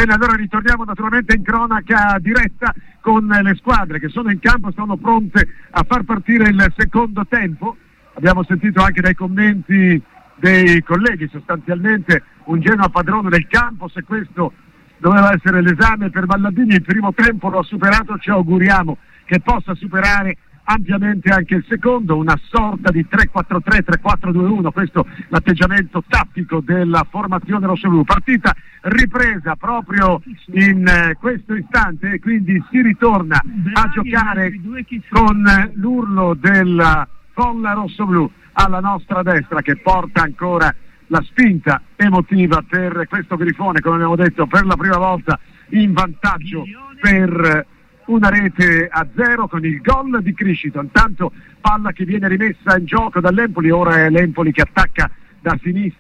Bene, allora ritorniamo naturalmente in cronaca diretta con le squadre che sono in campo, sono pronte a far partire il secondo tempo. Abbiamo sentito anche dai commenti dei colleghi sostanzialmente un Genoa padrone del campo. Se questo doveva essere l'esame per Ballardini, il primo tempo lo ha superato, ci auguriamo che possa superare ampiamente anche il secondo, una sorta di 3-4-3, 3-4-2-1, questo l'atteggiamento tattico della formazione rossoblu. Partita ripresa proprio in questo istante e quindi si ritorna a giocare con l'urlo della folla rossoblu alla nostra destra, che porta ancora la spinta emotiva per questo Grifone, come abbiamo detto, per la prima volta in vantaggio per una rete a 0 con il gol di Criscito. Intanto palla che viene rimessa in gioco dall'Empoli, ora è l'Empoli che attacca da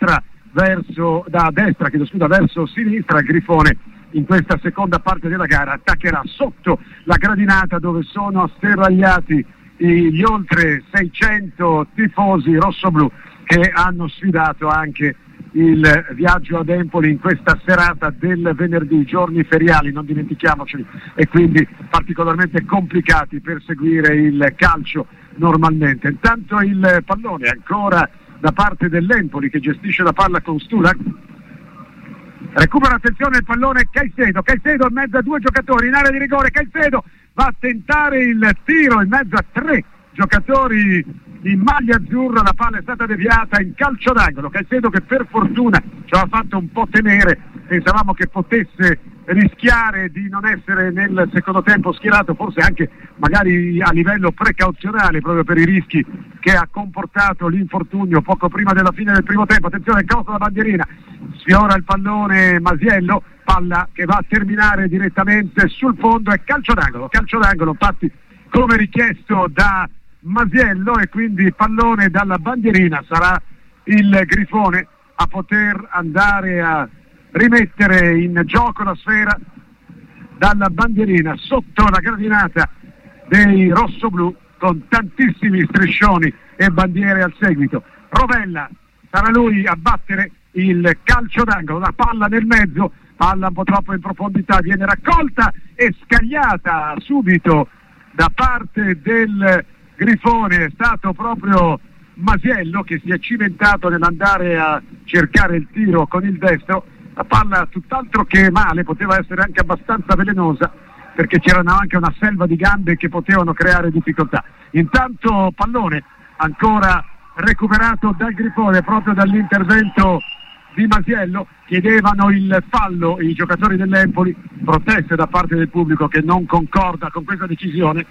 destra verso sinistra. Il Grifone in questa seconda parte della gara attaccherà sotto la gradinata dove sono asserragliati gli oltre 600 tifosi rossoblu che hanno sfidato anche il viaggio ad Empoli in questa serata del venerdì, giorni feriali, non dimentichiamoceli, e quindi particolarmente complicati per seguire il calcio normalmente. Intanto il pallone ancora da parte dell'Empoli che gestisce la palla con Stulak. Recupera, attenzione, il pallone Caicedo in mezzo a due giocatori in area di rigore. Caicedo va a tentare il tiro in mezzo a tre giocatori in maglia azzurra, la palla è stata deviata in calcio d'angolo. Caicedo che per fortuna ci aveva fatto un po' temere, pensavamo che potesse rischiare di non essere nel secondo tempo schierato, forse anche magari a livello precauzionale proprio per i rischi che ha comportato l'infortunio poco prima della fine del primo tempo. Attenzione, cross la bandierina, sfiora il pallone Masiello, palla che va a terminare direttamente sul fondo, è calcio d'angolo infatti come richiesto da Masiello, e quindi pallone dalla bandierina. Sarà il Grifone a poter andare a rimettere in gioco la sfera dalla bandierina sotto la gradinata dei rossoblu, con tantissimi striscioni e bandiere al seguito. Rovella, sarà lui a battere il calcio d'angolo, la palla nel mezzo, palla un po' troppo in profondità, viene raccolta e scagliata subito da parte del Grifone. È stato proprio Masiello che si è cimentato nell'andare a cercare il tiro con il destro. La palla tutt'altro che male, poteva essere anche abbastanza velenosa perché c'erano anche una selva di gambe che potevano creare difficoltà. Intanto pallone ancora recuperato dal Grifone proprio dall'intervento di Masiello. Chiedevano il fallo i giocatori dell'Empoli, proteste da parte del pubblico che non concorda con questa decisione.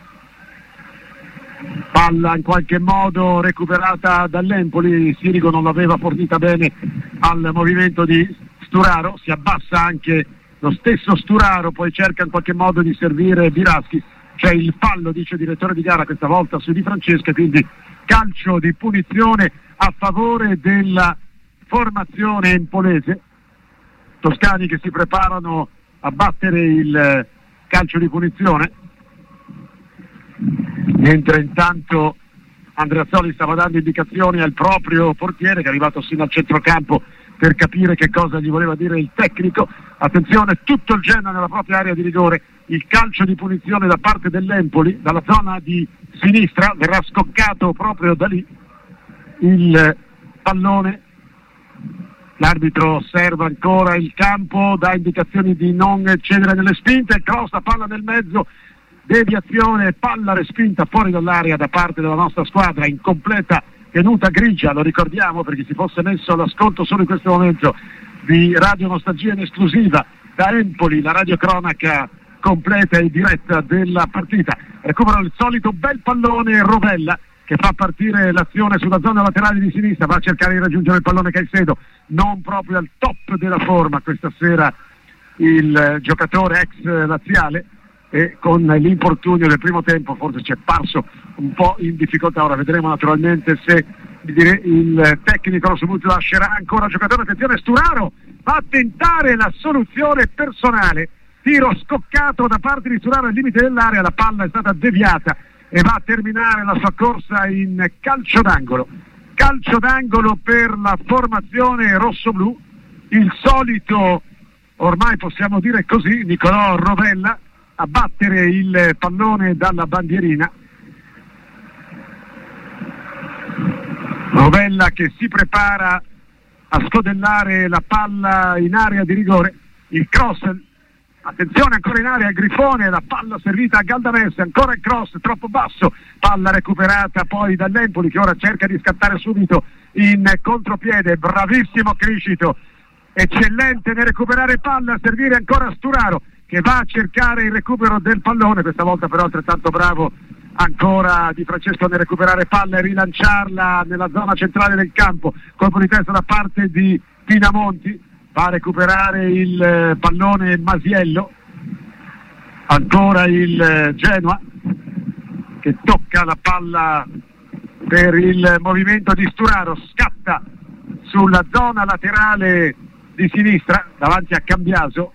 Palla in qualche modo recuperata dall'Empoli, Sirigo non l'aveva fornita bene al movimento di Sturaro, si abbassa anche lo stesso Sturaro, poi cerca in qualche modo di servire Biraschi. C'è il fallo, dice il direttore di gara, questa volta su Di Francesca, quindi calcio di punizione a favore della formazione empolese. Toscani che si preparano a battere il calcio di punizione, mentre intanto Andreazzoli stava dando indicazioni al proprio portiere che è arrivato sino al centrocampo per capire che cosa gli voleva dire il tecnico. Attenzione, tutto il Genoa nella propria area di rigore, il calcio di punizione da parte dell'Empoli, dalla zona di sinistra, verrà scoccato proprio da lì il pallone. L'arbitro osserva ancora il campo, dà indicazioni di non cedere nelle spinte, cross, la palla nel mezzo, deviazione, palla respinta fuori dall'area da parte della nostra squadra in completa tenuta grigia, lo ricordiamo perché si fosse messo all'ascolto solo in questo momento di Radio Nostalgia in esclusiva da Empoli, la radiocronaca completa e diretta della partita. Recupera il solito bel pallone Rovella che fa partire l'azione sulla zona laterale di sinistra, va a cercare di raggiungere il pallone Caicedo, non proprio al top della forma questa sera il giocatore ex laziale, e con l'infortunio del primo tempo forse ci è parso un po' in difficoltà. Ora vedremo naturalmente se il tecnico rossoblu lascerà ancora il giocatore. Attenzione, Sturaro va a tentare la soluzione personale, tiro scoccato da parte di Sturaro al limite dell'area, la palla è stata deviata e va a terminare la sua corsa in calcio d'angolo per la formazione rossoblu. Il solito ormai possiamo dire così, Nicolò Rovella a battere il pallone dalla bandierina. Rovella che si prepara a scodellare la palla in area di rigore, il cross, attenzione ancora in area il Grifone, la palla servita a Galdamesse, ancora il cross troppo basso, palla recuperata poi dall'Empoli che ora cerca di scattare subito in contropiede, bravissimo Criscito, eccellente nel recuperare palla, a servire ancora Sturaro che va a cercare il recupero del pallone, questa volta però altrettanto bravo ancora Di Francesco nel recuperare palla e rilanciarla nella zona centrale del campo, colpo di testa da parte di Pinamonti, va a recuperare il pallone Masiello, ancora il Genoa che tocca la palla per il movimento di Sturaro, scatta sulla zona laterale di sinistra davanti a Cambiaso,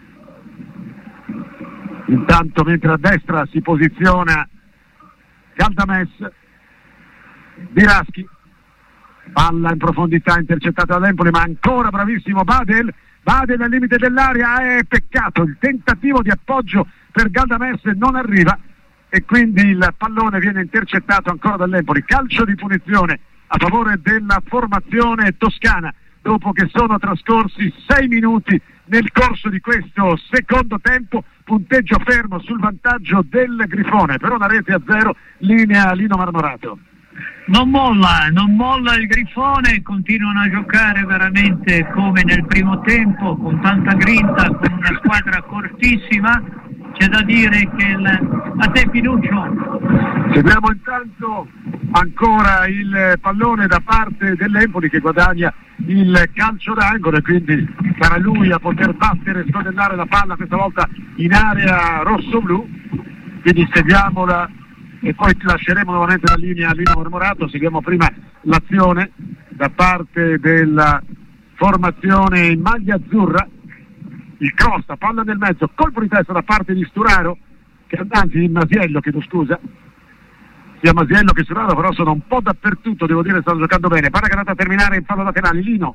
intanto mentre a destra si posiziona Galdamesse, Biraschi, palla in profondità intercettata dall'Empoli ma ancora bravissimo Badel al limite dell'area, è peccato, il tentativo di appoggio per Galdamesse non arriva e quindi il pallone viene intercettato ancora dall'Empoli, calcio di punizione a favore della formazione toscana dopo che sono trascorsi 6 minuti nel corso di questo secondo tempo, punteggio fermo sul vantaggio del Grifone per una rete a 0, linea Lino Marmorato. Non molla il Grifone, continuano a giocare veramente come nel primo tempo, con tanta grinta, con una squadra cortissima. C'è da dire che a te Pinuccio. Seguiamo intanto ancora il pallone da parte dell'Empoli che guadagna il calcio d'angolo e quindi sarà lui a poter battere e scodellare la palla questa volta in area rosso-blu, quindi seguiamola e poi lasceremo nuovamente la linea a Lino Marmorato. Seguiamo prima l'azione da parte della formazione in maglia azzurra, il cross, palla nel mezzo, colpo di testa da parte di Sturaro, anzi di Masiello, chiedo scusa, sia Masiello che Sturaro però sono un po' dappertutto, devo dire, stanno giocando bene, palla che è andata a terminare in fallo laterale. Lino.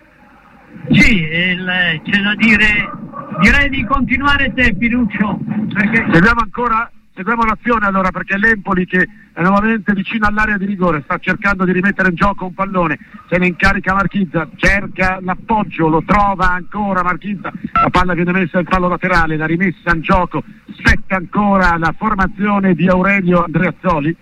Sì, c'è da dire, direi di continuare te Pinuccio, perché seguiamo l'azione allora, perché l'Empoli che è nuovamente vicino all'area di rigore sta cercando di rimettere in gioco un pallone, se ne incarica Marchizza, cerca l'appoggio, lo trova ancora Marchizza, la palla viene messa in fallo laterale, la rimessa in gioco, spetta ancora la formazione di Aurelio Andreazzoli,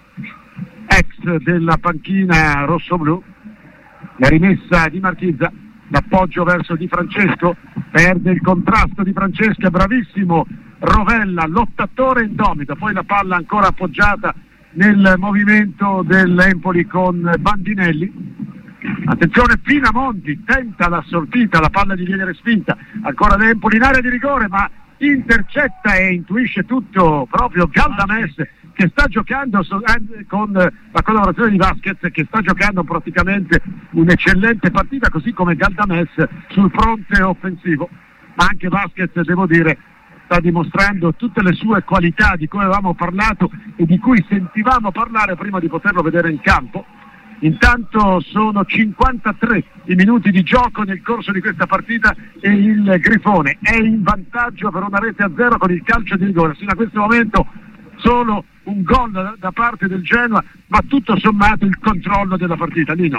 ex della panchina rossoblu, la rimessa di Marchizza, l'appoggio verso Di Francesco, perde il contrasto Di Francesco, è bravissimo Rovella, lottatore indomito, poi la palla ancora appoggiata nel movimento dell'Empoli con Bandinelli, attenzione Pinamonti, tenta la sortita, la palla gli viene respinta, ancora l'Empoli in area di rigore ma intercetta e intuisce tutto proprio Galdamesse che sta giocando con la collaborazione di Vasquez, che sta giocando praticamente un'eccellente partita, così come Galdamesse sul fronte offensivo, ma anche Vasquez, devo dire, sta dimostrando tutte le sue qualità di cui avevamo parlato e di cui sentivamo parlare prima di poterlo vedere in campo. Intanto sono 53 i minuti di gioco nel corso di questa partita e il Grifone è in vantaggio per una rete a 0 con il calcio di rigore. Sino a questo momento solo un gol da parte del Genoa, ma tutto sommato il controllo della partita. Lino.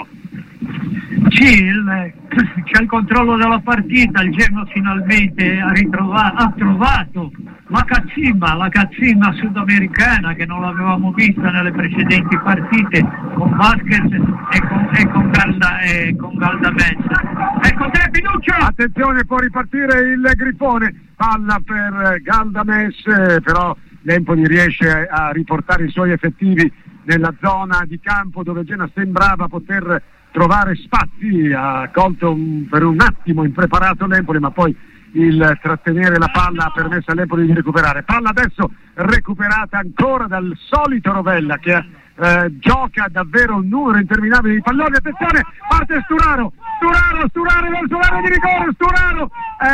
Sì, c'è il controllo della partita, il Genoa finalmente ha trovato la cazzimma sudamericana che non l'avevamo vista nelle precedenti partite con Vasquez e con Galdamesse. Ecco te Pinuccio! Attenzione, può ripartire il Grifone, palla per Galdamesse, però l'Empoli riesce a riportare i suoi effettivi nella zona di campo dove Genoa sembrava poter trovare spazi, ha colto per un attimo impreparato l'Empoli, ma poi il trattenere la palla ha permesso all'Empoli di recuperare. Palla adesso recuperata ancora dal solito Rovella che gioca davvero un numero interminabile di palloni. Attenzione, parte Sturaro verso l'area di rigore, Sturaro,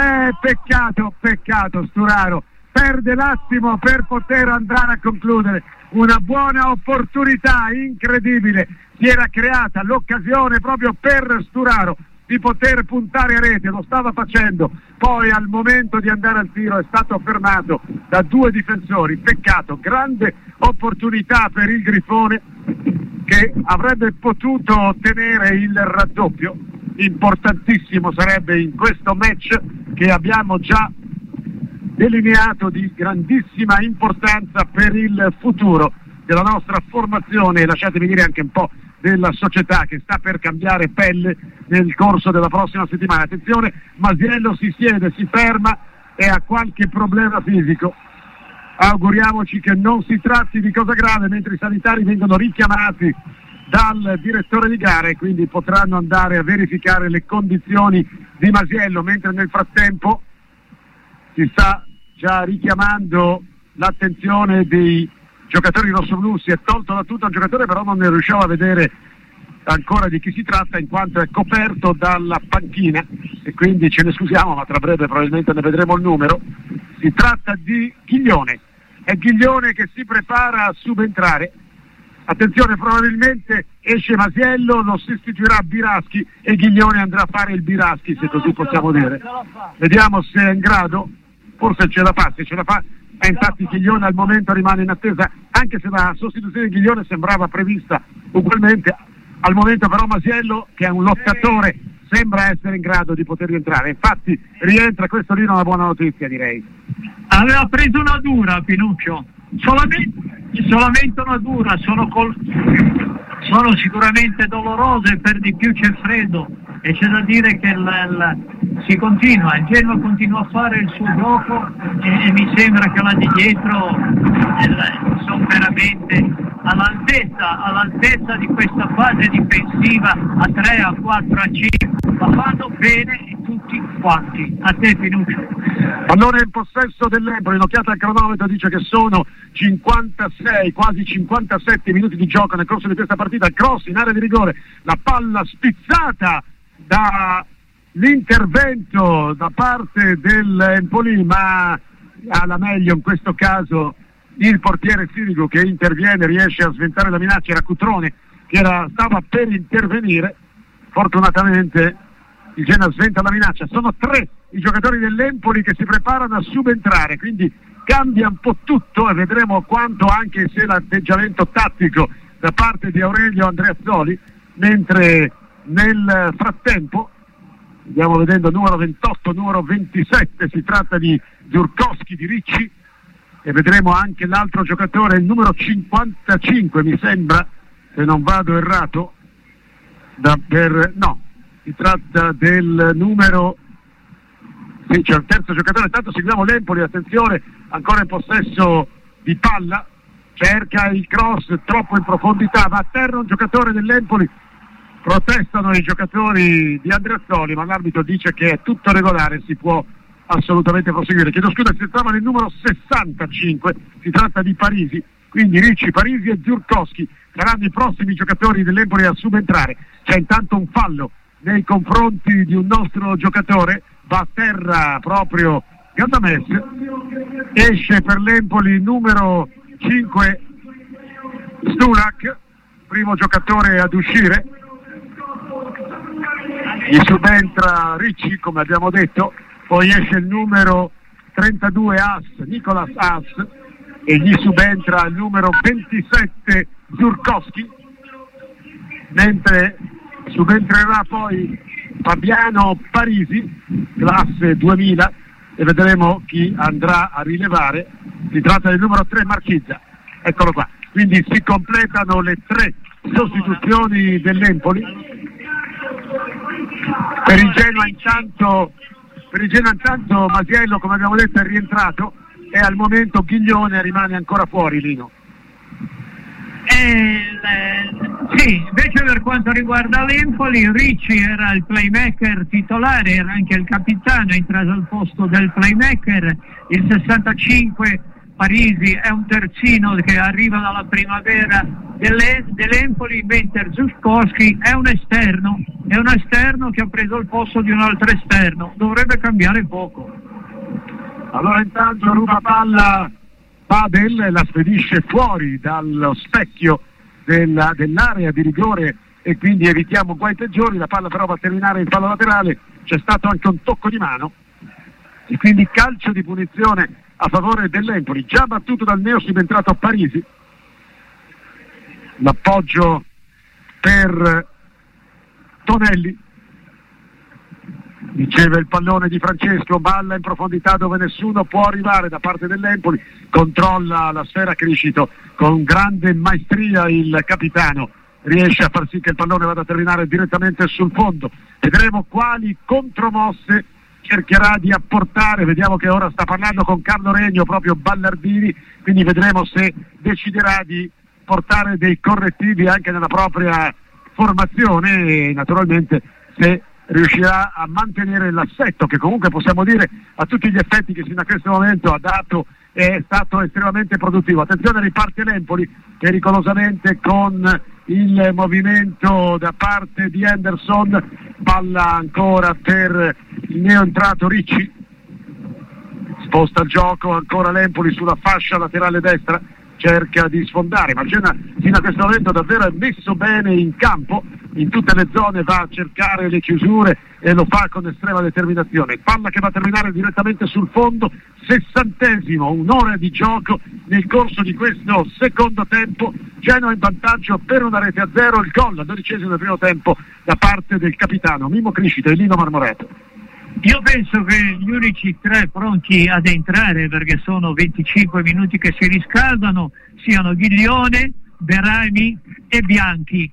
peccato Sturaro, perde l'attimo per poter andare a concludere una buona opportunità incredibile, si era creata l'occasione proprio per Sturaro di poter puntare a rete, lo stava facendo, poi al momento di andare al tiro è stato fermato da due difensori, peccato, grande opportunità per il Grifone che avrebbe potuto ottenere il raddoppio, importantissimo sarebbe in questo match che abbiamo già delineato di grandissima importanza per il futuro della nostra formazione e lasciatemi dire anche un po' della società che sta per cambiare pelle nel corso della prossima settimana. Attenzione, Masiello si siede, si ferma e ha qualche problema fisico. Auguriamoci che non si tratti di cosa grave, mentre i sanitari vengono richiamati dal direttore di gara e quindi potranno andare a verificare le condizioni di Masiello, mentre nel frattempo si sta già richiamando l'attenzione dei giocatori rossoblu. Si è tolto da tutto il giocatore, però non ne riusciamo a vedere ancora di chi si tratta in quanto è coperto dalla panchina e quindi ce ne scusiamo, ma tra breve probabilmente ne vedremo il numero. Si tratta di Ghiglione, è Ghiglione che si prepara a subentrare. Attenzione, probabilmente esce Masiello, lo sostituirà Biraschi e Ghiglione andrà a fare il Biraschi, se così possiamo dire. Vediamo se è in grado, forse ce la fa, se ce la fa. E infatti Ghiglione al momento rimane in attesa, anche se la sostituzione di Ghiglione sembrava prevista ugualmente. Al momento però Masiello, che è un lottatore, sembra essere in grado di poter rientrare. Infatti rientra, questo lì è una buona notizia, direi. Aveva preso una dura Pinuccio, solamente una dura, sono sicuramente dolorose, per di più c'è freddo e c'è da dire che si continua, il Genoa continua a fare il suo gioco e mi sembra che là di dietro sono veramente all'altezza di questa fase difensiva a 3, a 4, a 5, ma fanno bene tutti quanti. A te Pinuccio. Allora in possesso dell'Empoli, un'occhiata al cronometro dice che sono 56, quasi 57 minuti di gioco nel corso di questa partita. Cross in area di rigore, la palla spizzata dall'intervento da parte dell'Empoli, ma alla meglio in questo caso il portiere Sirigu che interviene, riesce a sventare la minaccia. Era Cutrone che stava per intervenire, fortunatamente il Genoa sventa la minaccia. Sono 3 i giocatori dell'Empoli che si preparano a subentrare, quindi cambia un po' tutto e vedremo quanto, anche se l'atteggiamento tattico da parte di Aurelio Andreazzoli, mentre nel frattempo stiamo vedendo numero 28, numero 27, si tratta di Zurkowski, di Ricci, e vedremo anche l'altro giocatore, il numero 55 mi sembra, se non vado errato, si tratta del numero, sì, c'è il terzo giocatore. Intanto seguiamo l'Empoli, attenzione, ancora in possesso di palla, cerca il cross troppo in profondità, va a terra un giocatore dell'Empoli, protestano i giocatori di Andreazzoli, ma l'arbitro dice che è tutto regolare, si può assolutamente proseguire. Chiedo scusa, si trova nel numero 65, si tratta di Parisi, quindi Ricci, Parisi e Zurkowski saranno i prossimi giocatori dell'Empoli a subentrare. C'è intanto un fallo nei confronti di un nostro giocatore, va a terra proprio Gadames, esce per l'Empoli numero 5 Stulak, primo giocatore ad uscire, gli subentra Ricci come abbiamo detto, poi esce il numero 32 Nicolas Haas e gli subentra il numero 27 Zurkowski, mentre subentrerà poi Fabiano Parisi, classe 2000, e vedremo chi andrà a rilevare. Si tratta del numero 3 Marchizza, eccolo qua. Quindi si completano le 3 sostituzioni dell'Empoli. Per il Genoa intanto Masiello, come abbiamo detto, è rientrato e al momento Ghiglione rimane ancora fuori, Lino. Sì, invece per quanto riguarda l'Empoli, Ricci era il playmaker titolare, era anche il capitano, è entrato al posto del playmaker. Il 65 Parisi è un terzino che arriva dalla primavera dell'Empoli, mentre Zurkowski è un esterno che ha preso il posto di un altro esterno, dovrebbe cambiare poco. Allora intanto ruba palla Padel, la spedisce fuori dallo specchio dell'area di rigore e quindi evitiamo guai peggiori. La palla però va a terminare in fallo laterale, c'è stato anche un tocco di mano e quindi calcio di punizione a favore dell'Empoli, già battuto dal neo subentrato Parisi. L'appoggio per Tonelli, riceve il pallone di Francesco, balla in profondità dove nessuno può arrivare da parte dell'Empoli, controlla la sfera Criscito con grande maestria, il capitano riesce a far sì che il pallone vada a terminare direttamente sul fondo. Vedremo quali contromosse cercherà di apportare, vediamo che ora sta parlando con Carlo Regno proprio Ballardini, quindi vedremo se deciderà di portare dei correttivi anche nella propria formazione e naturalmente se riuscirà a mantenere l'assetto che comunque possiamo dire a tutti gli effetti che fino a questo momento ha dato, è stato estremamente produttivo. Attenzione, riparte l'Empoli pericolosamente con il movimento da parte di Henderson, palla ancora per il neoentrato Ricci, sposta il gioco ancora l'Empoli sulla fascia laterale destra, cerca di sfondare, ma il Genoa fino a questo momento davvero è messo bene in campo, in tutte le zone va a cercare le chiusure e lo fa con estrema determinazione. Palla che va a terminare direttamente sul fondo, 60esimo, un'ora di gioco nel corso di questo secondo tempo, Genoa in vantaggio per 1-0, il gol al 12esimo del primo tempo da parte del capitano Mimmo Criscito e Lino Marmoreto. Io penso che gli unici tre pronti ad entrare, perché sono 25 minuti che si riscaldano, siano Ghiglione, Berami e Bianchi.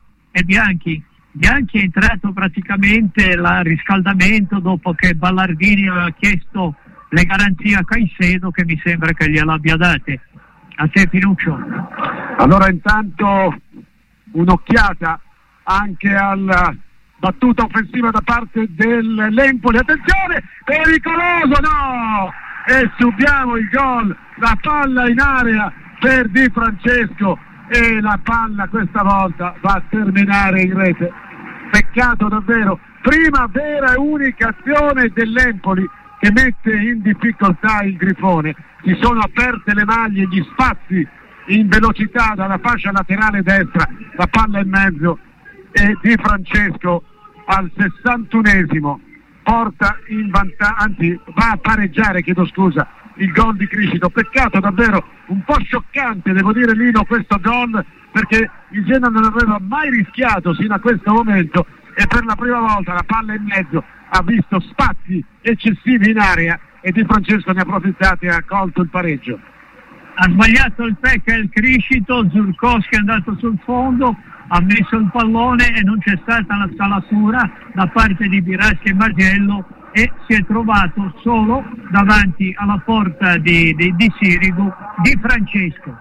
Bianchi è entrato praticamente al riscaldamento dopo che Ballardini aveva chiesto le garanzie a Caicedo, che mi sembra che gliel'abbia date. A te Pinuccio. Allora intanto un'occhiata anche alla battuta offensiva da parte dell'Empoli, attenzione, pericoloso, no! E subiamo il gol, la palla in area per Di Francesco e la palla questa volta va a terminare in rete. Peccato davvero, prima vera e unica azione dell'Empoli che mette in difficoltà il Grifone. Si sono aperte le maglie, gli spazi in velocità dalla fascia laterale destra, la palla in mezzo e Di Francesco al 61esimo porta in vantaggio, anzi va a pareggiare, il gol di Criscito. Peccato davvero, un po' scioccante devo dire Lino questo gol, perché il Genoa non aveva mai rischiato sino a questo momento e per la prima volta la palla in mezzo ha visto spazi eccessivi in area e Di Francesco ne ha approfittato e ha colto il pareggio. Ha sbagliato il Pecca il Criscito, Zurkowski è andato sul fondo, ha messo il pallone e non c'è stata la scalatura da parte di Birassi e Magello e si è trovato solo davanti alla porta di Sirigu Di Francesco.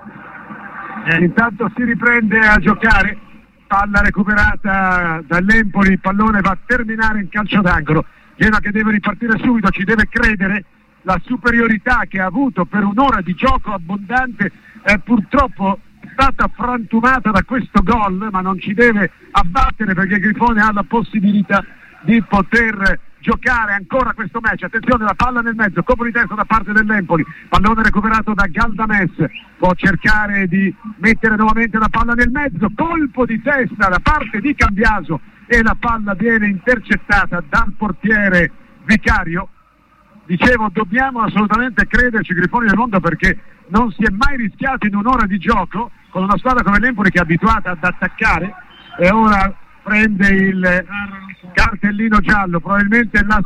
Intanto si riprende a giocare, palla recuperata dall'Empoli, il pallone va a terminare in calcio d'angolo. Genoa che deve ripartire subito, ci deve credere, la superiorità che ha avuto per un'ora di gioco abbondante è purtroppo stata frantumata da questo gol, ma non ci deve abbattere perché il Grifone ha la possibilità di poter giocare ancora questo match. Attenzione, la palla nel mezzo, colpo di testa da parte dell'Empoli, pallone recuperato da Galdames, può cercare di mettere nuovamente la palla nel mezzo, colpo di testa da parte di Cambiaso e la palla viene intercettata dal portiere Vicario. Dicevo, dobbiamo assolutamente crederci Grifoni del mondo, perché non si è mai rischiato in un'ora di gioco con una squadra come l'Empoli che è abituata ad attaccare, e ora prende il cartellino giallo, probabilmente la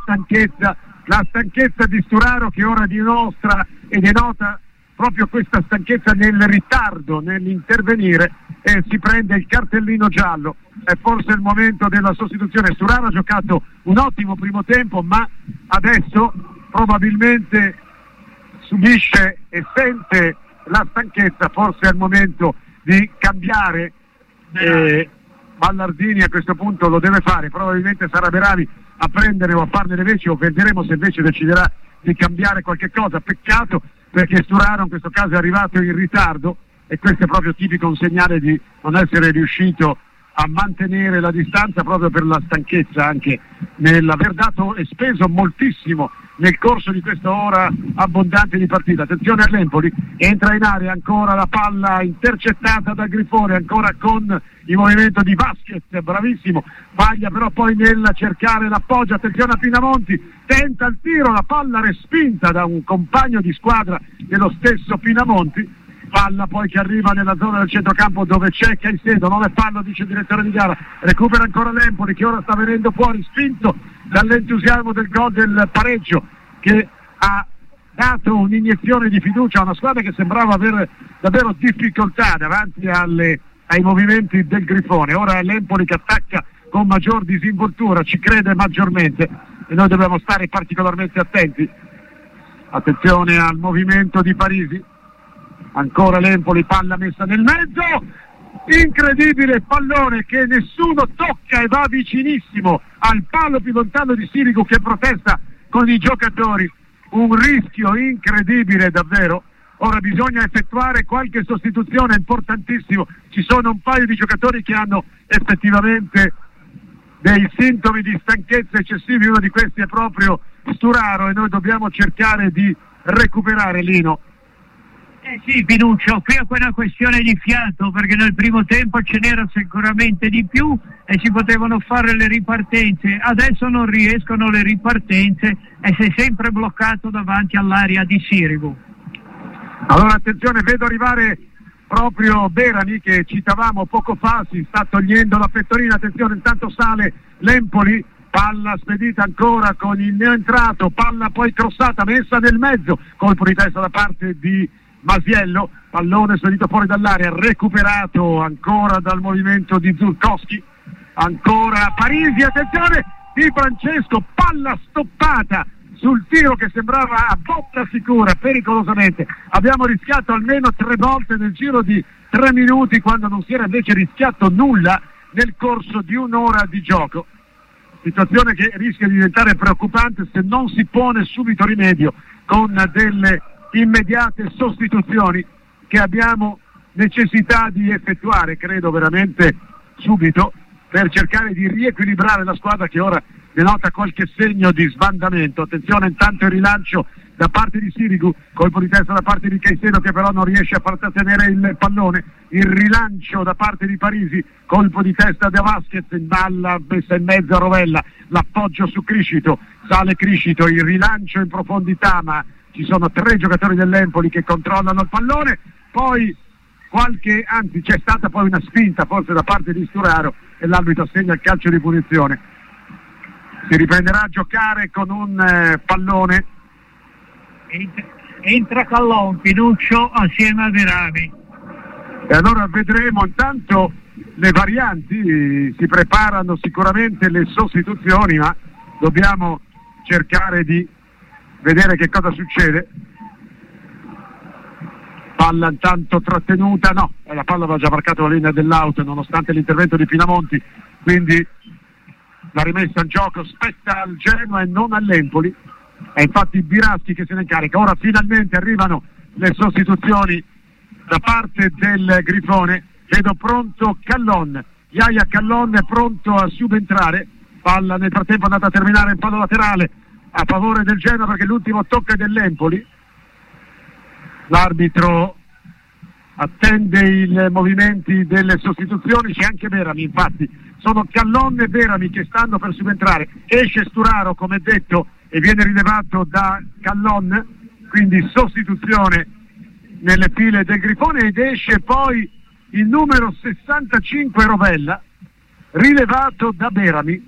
stanchezza di Sturaro, che ora dimostra e denota proprio questa stanchezza nel ritardo nell'intervenire, e si prende il cartellino giallo. È forse il momento della sostituzione. Sturaro ha giocato un ottimo primo tempo, ma adesso probabilmente subisce e sente la stanchezza, forse è il momento di cambiare. Ballardini a questo punto lo deve fare, probabilmente sarà Berami a prendere o a farne le veci, o vedremo se invece deciderà di cambiare qualche cosa. Peccato, perché Sturaro in questo caso è arrivato in ritardo, e questo è proprio tipico un segnale di non essere riuscito a fare quello che doveva fare. Palla che va a terminare in calcio d'angolo, Genoa che deve ripartire subito, ci deve credere, la superiorità che ha avuto per un'ora di gioco abbondante è purtroppo stata frantumata da questo gol, ma non ci deve abbattere perché il Grifone ha la possibilità di poter giocare ancora questo match. a mantenere la distanza proprio per la stanchezza, anche nell'aver dato e speso moltissimo nel corso di questa ora abbondante di partita. Attenzione all'Empoli, entra in area ancora la palla intercettata da Grifone, ancora con il movimento di Vasquez, bravissimo, sbaglia però poi nel cercare l'appoggio. Attenzione a Pinamonti, tenta il tiro, la palla respinta da un compagno di squadra dello stesso Pinamonti. Palla poi che arriva nella zona del centrocampo dove c'è Caicedo, non è fallo, dice il direttore di gara, recupera ancora l'Empoli che ora sta venendo fuori, spinto dall'entusiasmo del gol del pareggio, che ha dato un'iniezione di fiducia a una squadra che sembrava avere davvero difficoltà davanti ai movimenti del Grifone. Ora è l'Empoli che attacca con maggior disinvoltura, ci crede maggiormente e noi dobbiamo stare particolarmente attenti. Attenzione al movimento di Parisi, ancora l'Empoli, palla messa nel mezzo, incredibile pallone che nessuno tocca e va vicinissimo al palo più lontano di Sirigu che protesta con i giocatori, un rischio incredibile davvero. Ora bisogna effettuare qualche sostituzione, importantissimo, ci sono un paio di giocatori che hanno effettivamente dei sintomi di stanchezza eccessivi, uno di questi è proprio Sturaro e noi dobbiamo cercare di recuperare Lino. Sì, Pinuccio, qui è una questione di fiato, perché nel primo tempo ce n'era sicuramente di più e si potevano fare le ripartenze, adesso non riescono le ripartenze e sei sempre bloccato davanti all'area di Sirigu. Allora attenzione, vedo arrivare proprio Berani che citavamo poco fa, si sta togliendo la pettorina, attenzione, intanto sale l'Empoli, palla spedita ancora con il neoentrato, palla poi crossata, messa nel mezzo, colpo di testa da parte di Masiello, pallone spedito fuori dall'area, recuperato ancora dal movimento di Zurkowski, ancora Parisi, attenzione Di Francesco, palla stoppata sul tiro che sembrava a botta sicura, pericolosamente. Abbiamo rischiato almeno 3 volte nel giro di 3 minuti, quando non si era invece rischiato nulla nel corso di un'ora di gioco. Situazione che rischia di diventare preoccupante se non si pone subito rimedio con delle immediate sostituzioni che abbiamo necessità di effettuare, credo veramente subito, per cercare di riequilibrare la squadra che ora denota qualche segno di sbandamento. Attenzione intanto il rilancio da parte di Sirigu, colpo di testa da parte di Caicedo che però non riesce a far trattenere il pallone, il rilancio da parte di Parisi, colpo di testa da Vasquez, in balla messa in mezzo a Rovella, l'appoggio su Criscito, sale Criscito, il rilancio in profondità, ma ci sono 3 giocatori dell'Empoli che controllano il pallone, poi c'è stata poi una spinta forse da parte di Sturaro e l'arbitro assegna il calcio di punizione. Si riprenderà a giocare con un pallone. Entra Callon, Pinuccio assieme a Verami. E allora vedremo, intanto le varianti, si preparano sicuramente le sostituzioni, ma dobbiamo cercare di vedere che cosa succede. Palla intanto trattenuta, no, la palla aveva già marcato la linea dell'auto nonostante l'intervento di Pinamonti, quindi la rimessa in gioco spetta al Genoa e non all'Empoli. È infatti Biraschi che se ne incarica. Ora finalmente arrivano le sostituzioni da parte del Grifone. Vedo pronto Callon, Yaya Callon è pronto a subentrare. Palla nel frattempo è andata a terminare in fallo laterale a favore del Genoa perché l'ultimo tocco è dell'Empoli. L'arbitro attende i movimenti delle sostituzioni, c'è anche Berami, infatti sono Callon e Berami che stanno per subentrare. Esce Sturaro come detto e viene rilevato da Callon, quindi sostituzione nelle file del Grifone, ed esce poi il numero 65 Rovella, rilevato da Berami.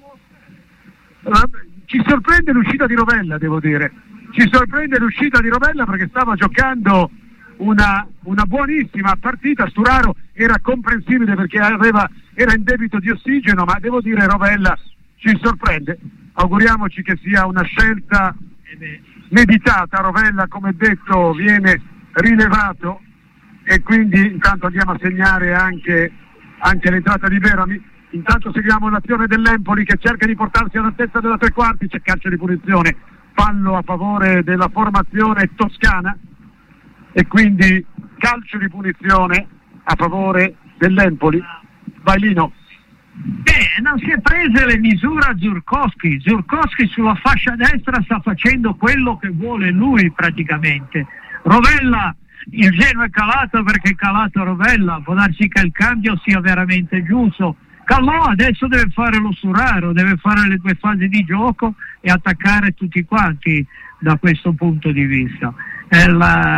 Ci sorprende l'uscita di Rovella, devo dire, ci sorprende l'uscita di Rovella perché stava giocando una buonissima partita. Sturaro era comprensibile perché era in debito di ossigeno, ma devo dire Rovella ci sorprende. Auguriamoci che sia una scelta meditata. Rovella, come detto, viene rilevato e quindi intanto andiamo a segnare anche l'entrata di Berami. Intanto seguiamo l'azione dell'Empoli che cerca di portarsi all'altezza della 3/4, c'è calcio di punizione, fallo a favore della formazione toscana e quindi calcio di punizione a favore dell'Empoli. Vai Lino. Non si è prese le misure a Żurkowski. Żurkowski sulla fascia destra sta facendo quello che vuole lui praticamente. Rovella, il Genoa è calato perché è calato Rovella, può darsi che il cambio sia veramente giusto. Callò adesso deve fare lo Sturaro, deve fare le 2 fasi di gioco e attaccare tutti quanti da questo punto di vista. È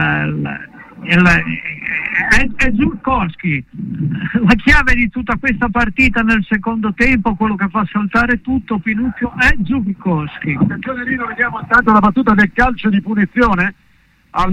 Żurkowski la chiave di tutta questa partita nel secondo tempo, quello che fa saltare tutto Pinuccio è Żurkowski. Attenzione Lino, vediamo intanto la battuta del calcio di punizione al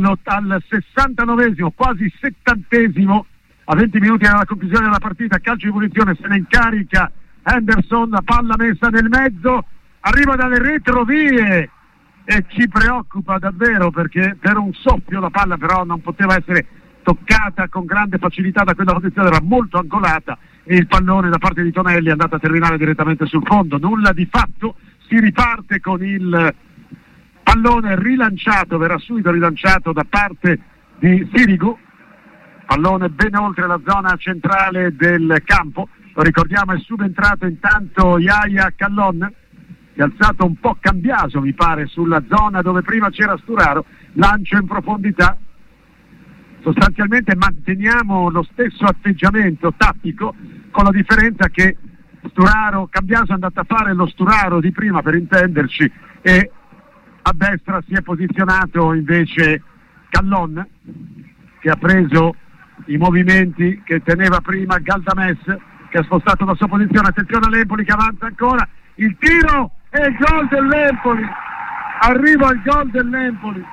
69esimo, quasi 70esimo, a 20 minuti dalla conclusione della partita. Calcio di punizione, se ne incarica Henderson, la palla messa nel mezzo, arriva dalle retrovie e ci preoccupa davvero perché per un soffio la palla però non poteva essere toccata con grande facilità da quella posizione, era molto angolata e il pallone da parte di Tonelli è andato a terminare direttamente sul fondo. Nulla di fatto, si riparte con il pallone rilanciato, verrà subito rilanciato da parte di Sirigu, pallone ben oltre la zona centrale del campo. Lo ricordiamo, è subentrato intanto Yaya Kallon, si è alzato un po' Cambiaso mi pare sulla zona dove prima c'era Sturaro, lancio in profondità. Sostanzialmente manteniamo lo stesso atteggiamento tattico, con la differenza che Cambiaso è andato a fare lo Sturaro di prima, per intenderci, e a destra si è posizionato invece Kallon, che ha preso i movimenti che teneva prima Galdames, che ha spostato la sua posizione. Attenzione all'Empoli che avanza ancora, il tiro e il gol dell'Empoli, arriva il gol dell'Empoli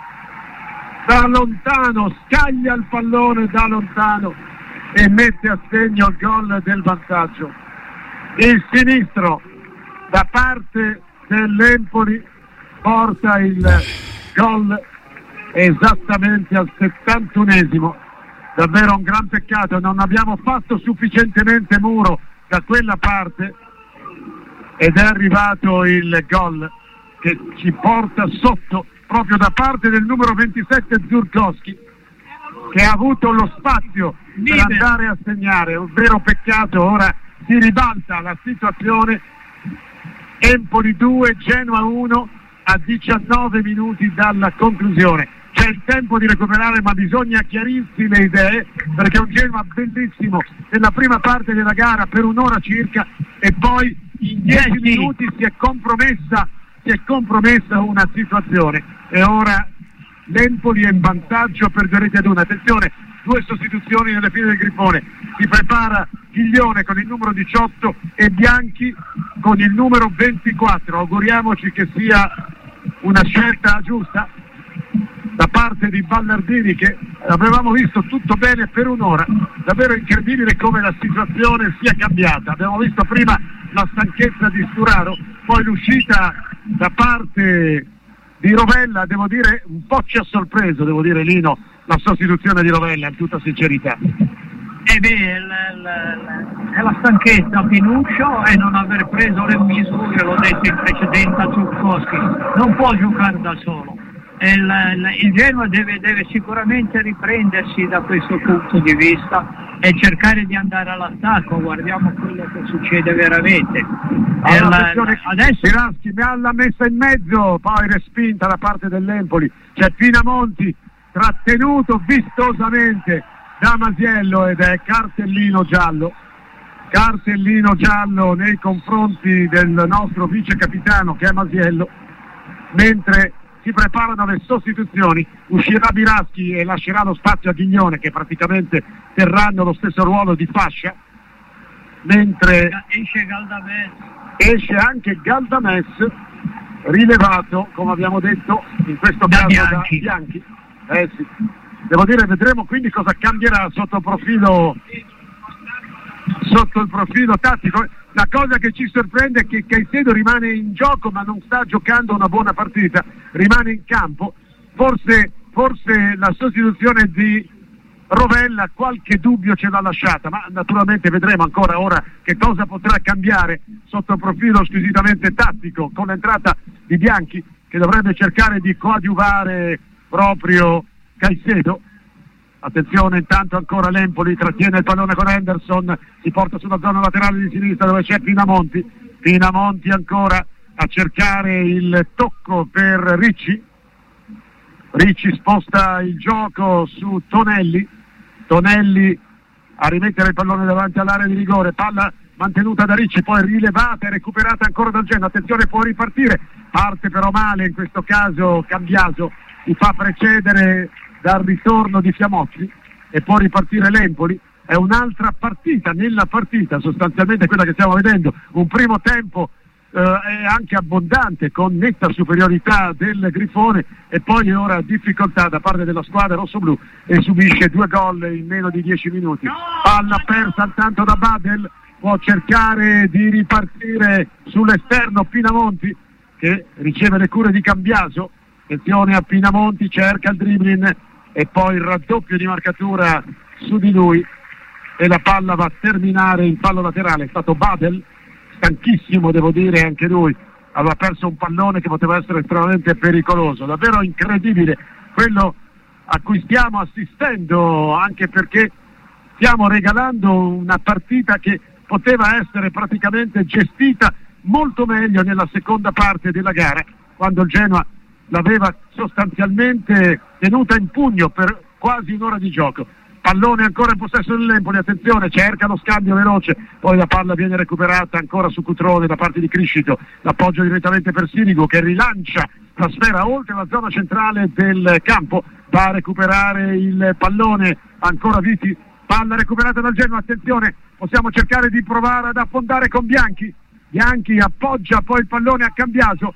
da lontano, scaglia il pallone da lontano e mette a segno il gol del vantaggio. Il sinistro da parte dell'Empoli porta il gol esattamente al 71esimo. Davvero un gran peccato, non abbiamo fatto sufficientemente muro da quella parte ed è arrivato il gol che ci porta sotto proprio da parte del numero 27 Żurkowski, che ha avuto lo spazio per andare a segnare. Un vero peccato, ora si ribalta la situazione, Empoli 2, Genoa 1 a 19 minuti dalla conclusione. C'è il tempo di recuperare, ma bisogna chiarirsi le idee, perché un Genoa bellissimo nella prima parte della gara per un'ora circa e poi in 10 minuti si è compromessa una situazione e ora l'Empoli è in vantaggio per 2-1. Attenzione, 2 sostituzioni nelle file del Grifone, si prepara Ghiglione con il numero 18 e Bianchi con il numero 24. Auguriamoci che sia una scelta giusta da parte di Ballardini, che avevamo visto tutto bene per un'ora. Davvero incredibile come la situazione sia cambiata. Abbiamo visto prima la stanchezza di Sturaro, poi l'uscita da parte di Rovella. Devo dire, un po' ci ha sorpreso, devo dire Lino, la sostituzione di Rovella, in tutta sincerità. È la stanchezza Pinuccio e non aver preso le misure, l'ho detto in precedenza, Żurkowski non può giocare da solo. Il Genoa deve sicuramente riprendersi da questo punto di vista e cercare di andare all'attacco. Guardiamo quello che succede veramente. Adesso Piraschi l'ha messa in mezzo, poi respinta da parte dell'Empoli. C'è Pinamonti trattenuto vistosamente da Masiello ed è cartellino giallo nei confronti del nostro vice capitano che è Masiello. Mentre si preparano le sostituzioni, uscirà Biraschi e lascerà lo spazio a Ghiglione, che praticamente terranno lo stesso ruolo di fascia, mentre esce anche Galdames, rilevato, come abbiamo detto, in questo caso da Bianchi. Sì. Devo dire, vedremo quindi cosa cambierà sotto il profilo tattico. La cosa che ci sorprende è che Caicedo rimane in gioco ma non sta giocando una buona partita, rimane in campo. Forse la sostituzione di Rovella qualche dubbio ce l'ha lasciata, ma naturalmente vedremo ancora ora che cosa potrà cambiare sotto il profilo squisitamente tattico, con l'entrata di Bianchi che dovrebbe cercare di coadiuvare proprio Caicedo. Attenzione, intanto ancora l'Empoli trattiene il pallone con Henderson, si porta sulla zona laterale di sinistra dove c'è Pinamonti ancora a cercare il tocco per Ricci sposta il gioco su Tonelli a rimettere il pallone davanti all'area di rigore, palla mantenuta da Ricci, poi rilevata e recuperata ancora dal Genoa. Attenzione, può ripartire, parte però male in questo caso Cambiaso, si fa precedere dal ritorno di Fiamotti e può ripartire l'Empoli. È un'altra partita nella partita, sostanzialmente quella che stiamo vedendo, un primo tempo è anche abbondante con netta superiorità del Grifone e poi ora difficoltà da parte della squadra rossoblù e subisce 2 gol in meno di 10 minuti. Palla persa intanto da Badel, può cercare di ripartire sull'esterno Pinamonti che riceve le cure di Cambiaso. Attenzione a Pinamonti, cerca il dribbling e poi il raddoppio di marcatura su di lui e la palla va a terminare in fallo laterale. È stato Badel, stanchissimo devo dire anche lui, aveva perso un pallone che poteva essere estremamente pericoloso. Davvero incredibile quello a cui stiamo assistendo, anche perché stiamo regalando una partita che poteva essere praticamente gestita molto meglio nella seconda parte della gara, quando il Genoa l'aveva sostanzialmente tenuta in pugno per quasi un'ora di gioco. Pallone ancora in possesso dell'Empoli, attenzione, cerca lo scambio veloce, poi la palla viene recuperata ancora su Cutrone da parte di Criscito, l'appoggio direttamente per Sinigo che rilancia la sfera oltre la zona centrale del campo, va a recuperare il pallone ancora Viti, palla recuperata dal Genoa, attenzione, possiamo cercare di provare ad affondare con Bianchi appoggia poi il pallone a Cambiaso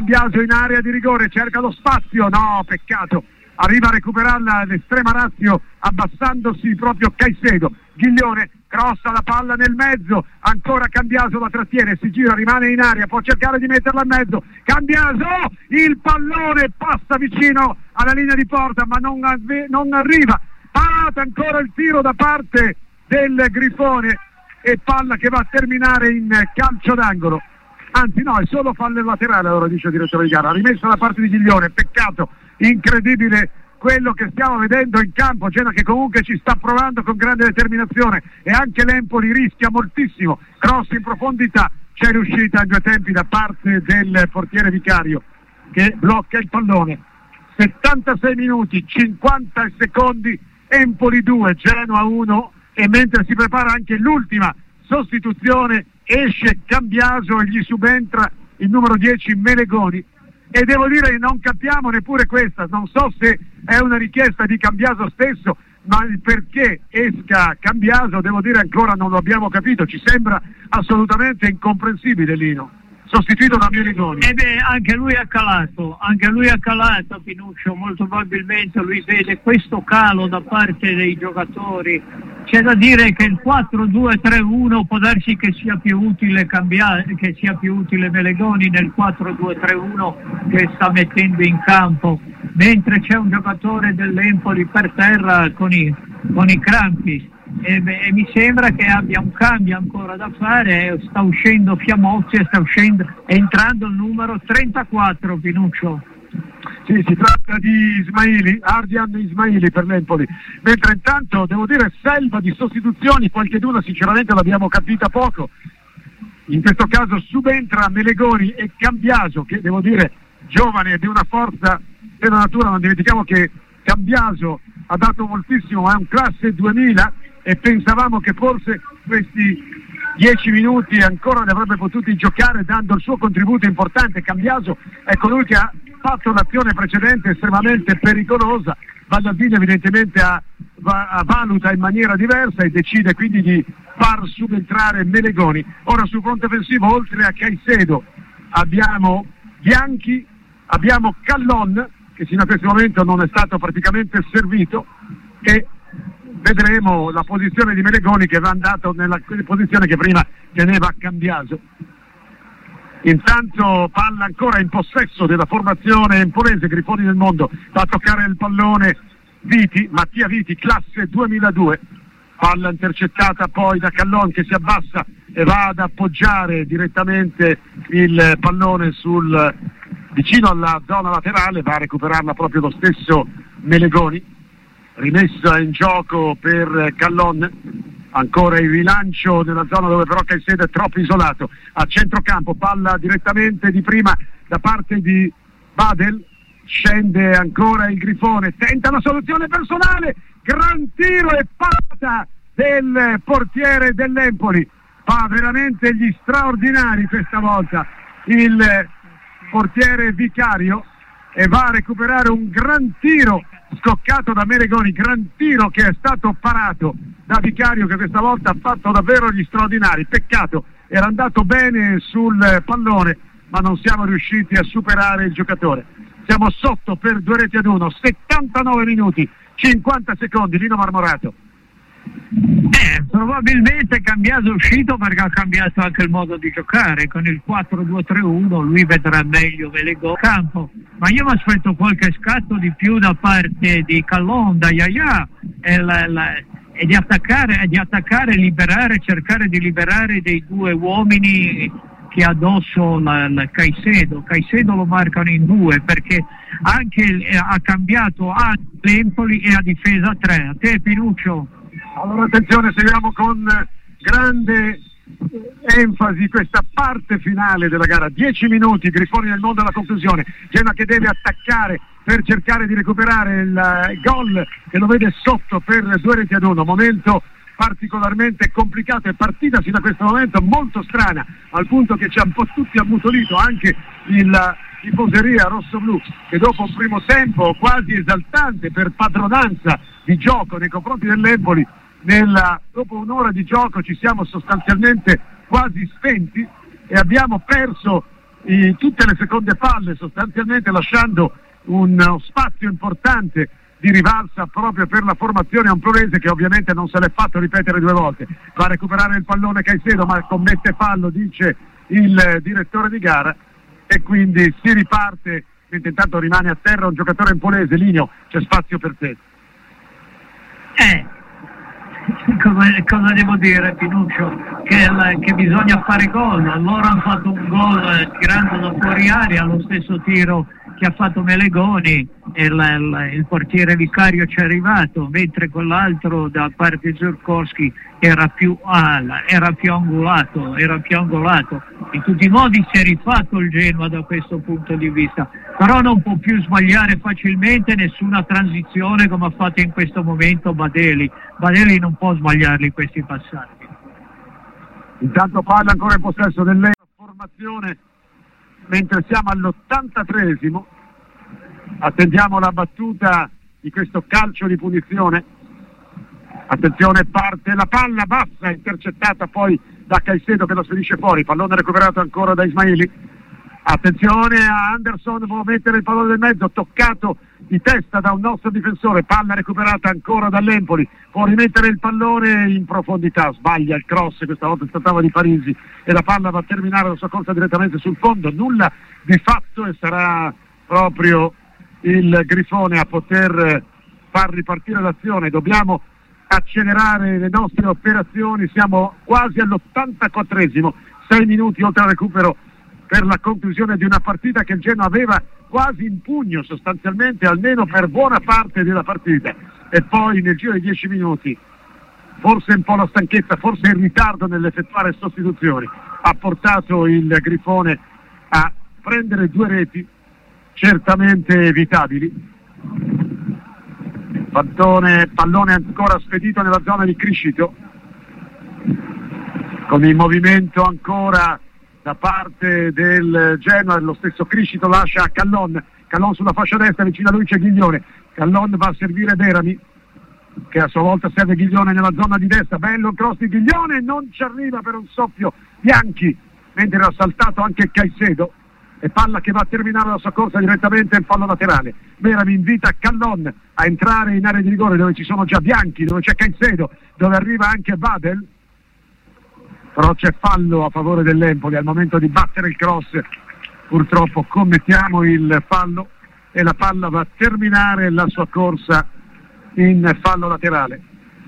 in area di rigore, cerca lo spazio, no, peccato, arriva a recuperarla l'estrema razio abbassandosi proprio Caicedo, Ghiglione crossa la palla nel mezzo, ancora Cambiaso la trattiene, si gira, rimane in aria, può cercare di metterla in mezzo, Cambiaso, il pallone passa vicino alla linea di porta ma non arriva, parata ancora il tiro da parte del Grifone e palla che va a terminare in calcio d'angolo, anzi no, è solo fallo laterale, allora dice il direttore di gara, rimessa da parte di Ghiglione, peccato, incredibile quello che stiamo vedendo in campo, Genoa che comunque ci sta provando con grande determinazione e anche l'Empoli rischia moltissimo, cross in profondità, c'è riuscita in 2 tempi da parte del portiere Vicario che blocca il pallone. 76 minuti, 50 secondi, Empoli 2, Genoa 1 e mentre si prepara anche l'ultima sostituzione esce Cambiaso e gli subentra il numero 10 Melegoni. E devo dire che non capiamo neppure questa, non so se è una richiesta di Cambiaso stesso, ma il perché esca Cambiaso, devo dire ancora non lo abbiamo capito, ci sembra assolutamente incomprensibile Lino, sostituito da Melegoni. Anche lui ha calato Pinuccio, molto probabilmente lui vede questo calo da parte dei giocatori. C'è da dire che il 4-2-3-1 può darsi che sia più utile che sia più utile Melegoni nel 4-2-3-1 che sta mettendo in campo, mentre c'è un giocatore dell'Empoli per terra con i crampi e mi sembra che abbia un cambio ancora da fare, sta uscendo Fiamotti e è entrando il numero 34 Pinuccio. Sì, si tratta di Ardian Ismaili per l'Empoli, mentre intanto devo dire selva di sostituzioni, qualcheduna sinceramente l'abbiamo capita poco, in questo caso subentra Melegoni e Cambiaso che devo dire giovane e di una forza della natura, non dimentichiamo che Cambiaso ha dato moltissimo, è un classe 2000 e pensavamo che forse questi 10 minuti ancora ne avrebbe potuti giocare dando il suo contributo importante. Cambiaso è colui che ha fatto l'azione precedente estremamente pericolosa, Ballardini evidentemente valuta in maniera diversa e decide quindi di far subentrare Melegoni. Ora sul fronte offensivo oltre a Caicedo abbiamo Bianchi, abbiamo Callon che fino a questo momento non è stato praticamente servito e vedremo la posizione di Melegoni che va andato nella posizione che prima teneva Cambiaso. Intanto palla ancora in possesso della formazione empolese, Grifoni del Mondo, va a toccare il pallone Mattia Viti, classe 2002, palla intercettata poi da Callon che si abbassa e va ad appoggiare direttamente il pallone vicino alla zona laterale, va a recuperarla proprio lo stesso Melegoni rimessa in gioco per Callon, ancora il rilancio nella zona dove però Caicedo è troppo isolato, a centrocampo, palla direttamente di prima da parte di Badel, scende ancora il Grifone, tenta la soluzione personale, gran tiro e parata del portiere dell'Empoli, fa veramente gli straordinari questa volta il portiere Vicario e va a recuperare un gran tiro scoccato da Meregoni, gran tiro che è stato parato da Vicario, che questa volta ha fatto davvero gli straordinari. Peccato, era andato bene sul pallone ma non siamo riusciti a superare il giocatore. Siamo sotto per 2-1, 79 minuti 50 secondi. Lino Marmorato. Probabilmente è cambiato uscito perché ha cambiato anche il modo di giocare. Con il 4-2-3-1 lui vedrà meglio Melegoni in campo, ma io mi aspetto qualche scatto di più da parte di Callon, da Yaya, e di attaccare, liberare, cercare di liberare dei due uomini che ha addosso Caicedo. Caicedo lo marcano in due perché anche ha cambiato a l'Empoli e a difesa 3. A te Pinuccio. Allora attenzione, seguiamo con grande enfasi questa parte finale della gara. 10 minuti, Grifoni nel mondo della conclusione, Genoa che deve attaccare per cercare di recuperare il gol che lo vede sotto per 2-1, momento particolarmente complicato e partita fino a questo momento molto strana, al punto che ci ha un po' tutti ammutolito anche il tifoseria rossoblu, che dopo un primo tempo quasi esaltante per padronanza di gioco nei confronti dell'Empoli, dopo un'ora di gioco ci siamo sostanzialmente quasi spenti e abbiamo perso tutte le seconde palle, sostanzialmente lasciando uno spazio importante di rivalsa proprio per la formazione amplorese, che ovviamente non se l'è fatto ripetere due volte. Va a recuperare il pallone Caicedo, ma commette fallo, dice il direttore di gara, e quindi si riparte, mentre intanto rimane a terra un giocatore empolese. Linio, c'è spazio per te. Cosa devo dire, Pinuccio? Che bisogna fare gol. Loro hanno fatto un gol tirando da fuori area, lo stesso tiro che ha fatto Melegoni, e il portiere Vicario ci è arrivato, mentre quell'altro da parte Zurkowski era più angolato. In tutti i modi si è rifatto il Genoa da questo punto di vista, però non può più sbagliare facilmente nessuna transizione come ha fatto in questo momento Badeli non può sbagliarli questi passaggi. Intanto parla ancora in possesso della formazione, mentre siamo all'83esimo, attendiamo la battuta di questo calcio di punizione. Attenzione, parte la palla bassa, intercettata poi da Caicedo che lo spedisce fuori, pallone recuperato ancora da Ismaili. Attenzione a Anderson, può mettere il pallone del mezzo, toccato di testa da un nostro difensore, palla recuperata ancora dall'Empoli, può rimettere il pallone in profondità, sbaglia il cross, questa volta si trattava di Parisi e la palla va a terminare la sua corsa direttamente sul fondo, nulla di fatto, e sarà proprio il Grifone a poter far ripartire l'azione. Dobbiamo accelerare le nostre operazioni, siamo quasi all'84esimo, 6 minuti oltre al recupero per la conclusione di una partita che il Genoa aveva quasi in pugno sostanzialmente, almeno per buona parte della partita, e poi nel giro di 10 minuti forse un po' la stanchezza, forse il ritardo nell'effettuare sostituzioni ha portato il Grifone a prendere 2 reti certamente evitabili. Pallone ancora spedito nella zona di Criscito, con il movimento ancora da parte del Genoa, lo stesso Criscito lascia a Callon sulla fascia destra, vicino a lui c'è Ghiglione, Callon va a servire Berami, che a sua volta serve Ghiglione nella zona di destra, bello il cross di Ghiglione, non ci arriva per un soffio Bianchi, mentre era saltato anche Caicedo, e palla che va a terminare la sua corsa direttamente in fallo laterale. Berami invita Callon a entrare in area di rigore dove ci sono già Bianchi, dove c'è Caicedo, dove arriva anche Badel, però c'è fallo a favore dell'Empoli. Al momento di battere il cross purtroppo commettiamo il fallo e la palla va a terminare la sua corsa in fallo laterale.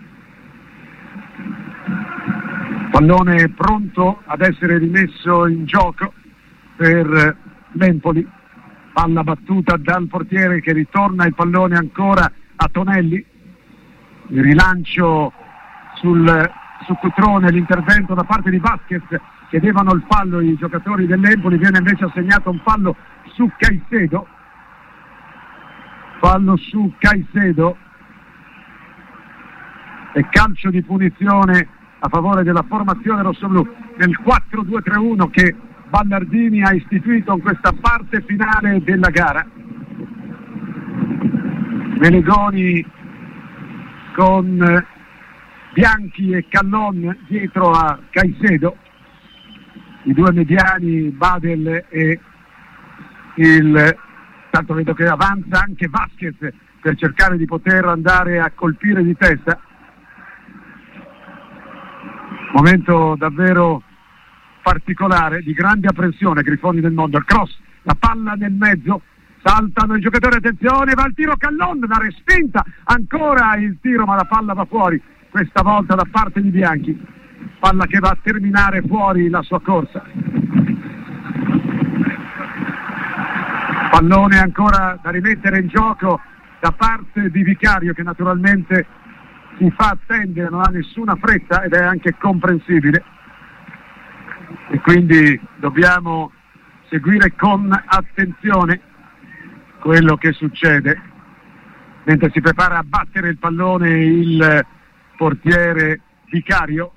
Pallone pronto ad essere rimesso in gioco per l'Empoli, palla battuta dal portiere che ritorna il pallone ancora a Tonelli, il rilancio su Cutrone, l'intervento da parte di Vasquez, chiedevano il fallo i giocatori dell'Empoli, viene invece assegnato un fallo su Caicedo, e calcio di punizione a favore della formazione rossoblù nel 4-2-3-1 che Ballardini ha istituito in questa parte finale della gara. Melegoni con Bianchi e Callon dietro a Caicedo, i due mediani Badel e tanto vedo che avanza anche Vasquez per cercare di poter andare a colpire di testa. Momento davvero particolare, di grande apprensione, Grifoni del mondo. Il cross, la palla nel mezzo, saltano i giocatori, attenzione, va il tiro, Callon, la respinta, ancora il tiro ma la palla va fuori, questa volta da parte di Bianchi, palla che va a terminare fuori la sua corsa. Pallone ancora da rimettere in gioco da parte di Vicario, che naturalmente si fa attendere, non ha nessuna fretta ed è anche comprensibile, e quindi dobbiamo seguire con attenzione quello che succede mentre si prepara a battere il pallone il portiere Vicario.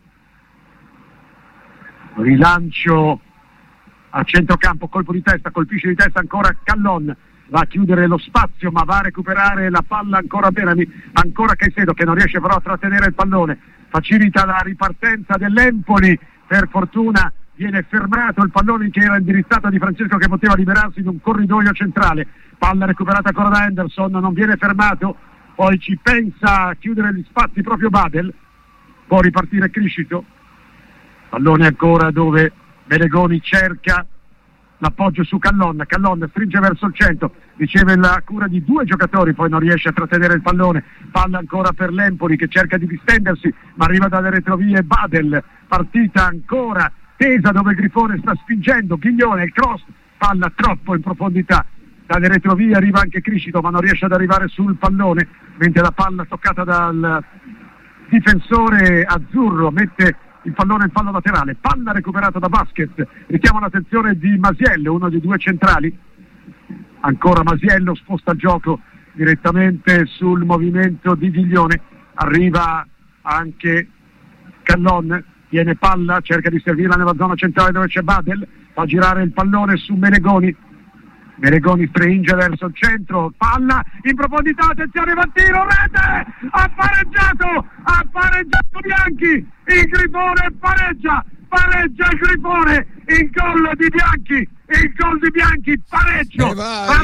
Rilancio a centrocampo, colpo di testa, colpisce di testa ancora Callon, va a chiudere lo spazio ma va a recuperare la palla ancora Berami, ancora Caicedo che non riesce però a trattenere il pallone, facilita la ripartenza dell'Empoli, per fortuna viene fermato il pallone che era indirizzato a Di Francesco, che poteva liberarsi in un corridoio centrale, palla recuperata ancora da Henderson, non viene fermato, poi ci pensa a chiudere gli spazi proprio Badel, può ripartire Criscito, pallone ancora dove Melegoni cerca l'appoggio su Callon, Callon stringe verso il centro, riceve la cura di due giocatori, poi non riesce a trattenere il pallone, palla ancora per l'Empoli che cerca di distendersi ma arriva dalle retrovie Badel, partita ancora tesa dove il Grifone sta spingendo, Ghiglione, il cross, palla troppo in profondità, dalle retrovie arriva anche Criscito ma non riesce ad arrivare sul pallone, mentre la palla toccata dal difensore azzurro mette il pallone in fallo laterale, palla recuperata da Vasquez, richiama l'attenzione di Masiello, uno dei due centrali, ancora Masiello sposta il gioco direttamente sul movimento di Ghiglione, arriva anche Callon, tiene palla, cerca di servirla nella zona centrale dove c'è Badel, fa girare il pallone su Melegoni, Melegoni stringe verso il centro, palla in profondità, attenzione, va il tiro, rete, ha pareggiato Bianchi, il Grifone pareggia il Grifone, il gol di Bianchi, pareggio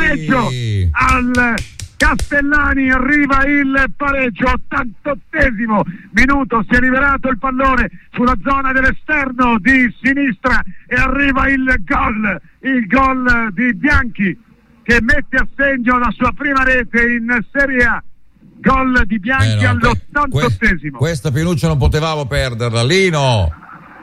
al Castellani, arriva il pareggio, 88esimo minuto, si è rivelato il pallone sulla zona dell'esterno di sinistra e arriva il gol di Bianchi che mette a segno la sua prima rete in Serie A, gol di Bianchi all'88esimo. Questa Pinuccio non potevamo perderla, Lino.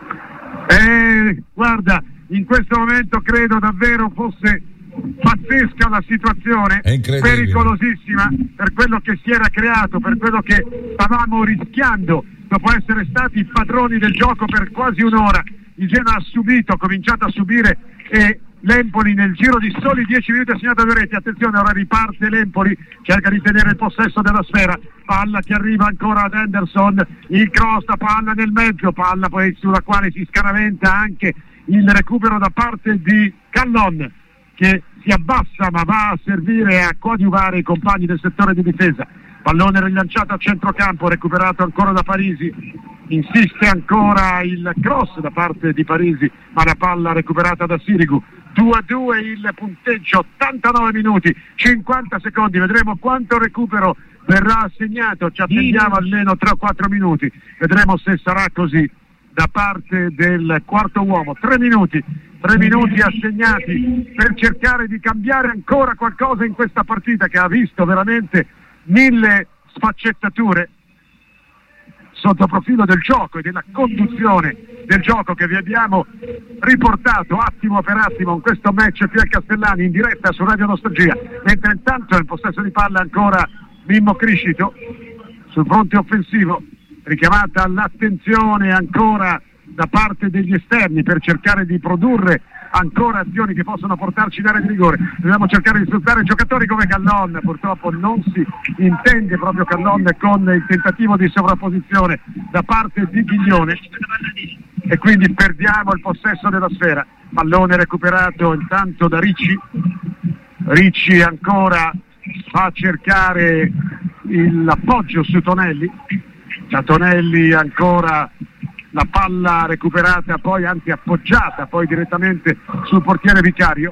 Guarda, in questo momento credo davvero fosse pazzesca la situazione, pericolosissima per quello che si era creato, per quello che stavamo rischiando dopo essere stati padroni del gioco per quasi un'ora. Il Genoa ha cominciato a subire, e l'Empoli nel giro di soli 10 minuti ha segnato 2 reti. Attenzione, ora riparte l'Empoli, cerca di tenere il possesso della sfera, palla che arriva ancora ad Henderson, il cross, palla nel mezzo, palla poi sulla quale si scaraventa anche il recupero da parte di Callon, che si abbassa ma va a servire a coadiuvare i compagni del settore di difesa. Pallone rilanciato a centrocampo, recuperato ancora da Parisi, insiste ancora il cross da parte di Parisi ma la palla recuperata da Sirigu. 2-2 il punteggio, 89 minuti 50 secondi, vedremo quanto recupero verrà assegnato, ci attendiamo almeno 3 o 4 minuti, vedremo se sarà così da parte del quarto uomo. 3 minuti assegnati per cercare di cambiare ancora qualcosa in questa partita che ha visto veramente 1000 sfaccettature sotto profilo del gioco e della conduzione del gioco che vi abbiamo riportato attimo per attimo in questo match Fiat Castellani in diretta su Radio Nostalgia, mentre intanto nel possesso di palla ancora Mimmo Criscito sul fronte offensivo, richiamata l'attenzione ancora da parte degli esterni per cercare di produrre ancora azioni che possono portarci in area di rigore. Dobbiamo cercare di sfruttare giocatori come Callon, purtroppo non si intende proprio Callon con il tentativo di sovrapposizione da parte di Ghiglione e quindi perdiamo il possesso della sfera. Pallone recuperato intanto da Ricci ancora fa cercare l'appoggio su Tonelli, da Tonelli ancora la palla recuperata, poi anzi appoggiata poi direttamente sul portiere Vicario,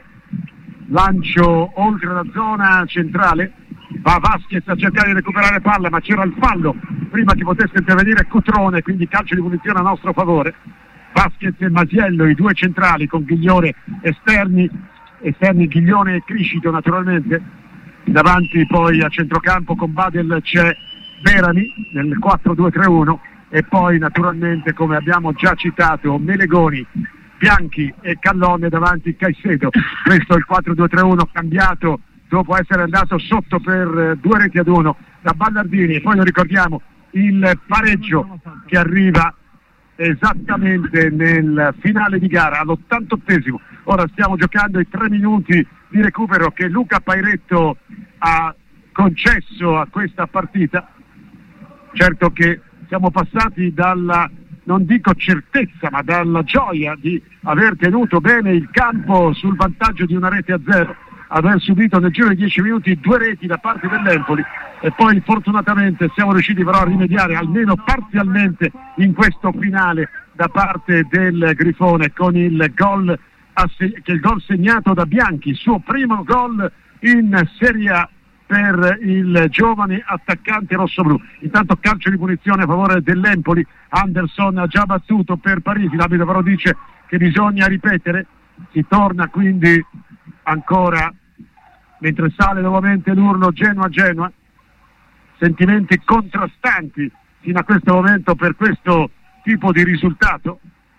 lancio oltre la zona centrale, va Vasquez a cercare di recuperare palla, ma c'era il fallo prima che potesse intervenire Cutrone, quindi calcio di punizione a nostro favore. Vasquez e Masiello, i due centrali, con Ghiglione esterni Ghiglione e Criscito naturalmente, davanti poi a centrocampo con Badel c'è Berani nel 4-2-3-1 e poi naturalmente, come abbiamo già citato, Melegoni, Bianchi e Callone davanti Caicedo. Questo è il 4-2-3-1 cambiato dopo essere andato sotto per 2-1 da Ballardini, e poi lo ricordiamo il pareggio che arriva esattamente nel finale di gara all'88esimo. Ora stiamo giocando i 3 minuti di recupero che Luca Pairetto ha concesso a questa partita. Certo che siamo passati dalla, non dico certezza, ma dalla gioia di aver tenuto bene il campo sul vantaggio di 1-0, aver subito nel giro di 10 minuti 2 reti da parte dell'Empoli, e poi fortunatamente siamo riusciti però a rimediare almeno parzialmente in questo finale da parte del Grifone con il gol segnato da Bianchi, suo primo gol in Serie A per il giovane attaccante rossoblù. Intanto calcio di punizione a favore dell'Empoli, Anderson ha già battuto per Parisi, l'arbitro però dice che bisogna ripetere, si torna quindi ancora, mentre sale nuovamente l'urlo Genoa, sentimenti contrastanti fino a questo momento per questo tipo di risultato.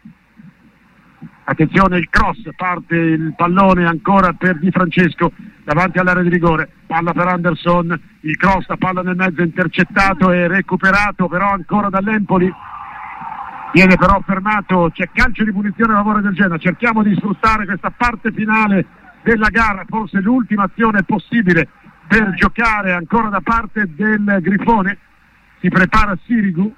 Attenzione, il cross, parte il pallone ancora per Di Francesco davanti all'area di rigore, palla per Anderson, il cross, la palla nel mezzo, intercettato e recuperato però ancora dall'Empoli, viene però fermato, c'è calcio di punizione a favore del Genoa. Cerchiamo di sfruttare questa parte finale della gara, forse l'ultima azione possibile per giocare ancora da parte del Grifone. Si prepara Sirigu,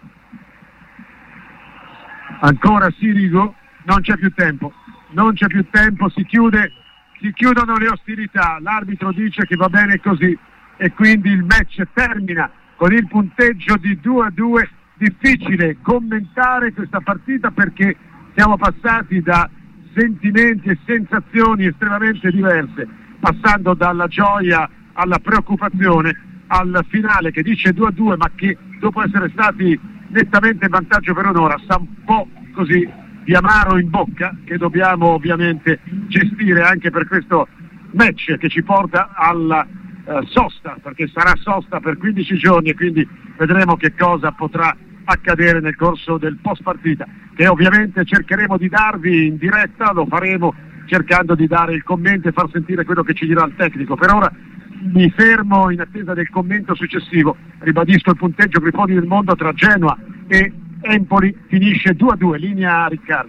ancora Sirigu, non c'è più tempo, si chiudono le ostilità, l'arbitro dice che va bene così e quindi il match termina con il punteggio di 2-2. Difficile commentare questa partita perché siamo passati da sentimenti e sensazioni estremamente diverse, passando dalla gioia alla preoccupazione, al finale che dice 2-2 ma che dopo essere stati nettamente in vantaggio per un'ora sa un po' così di amaro in bocca, che dobbiamo ovviamente gestire anche per questo match che ci porta alla sosta, perché sarà sosta per 15 giorni e quindi vedremo che cosa potrà accadere nel corso del post partita, che ovviamente cercheremo di darvi in diretta, lo faremo cercando di dare il commento e far sentire quello che ci dirà il tecnico. Per ora mi fermo in attesa del commento successivo. Ribadisco il punteggio Grifoni del Mondo tra Genoa e Empoli, finisce 2-2, linea Riccardo.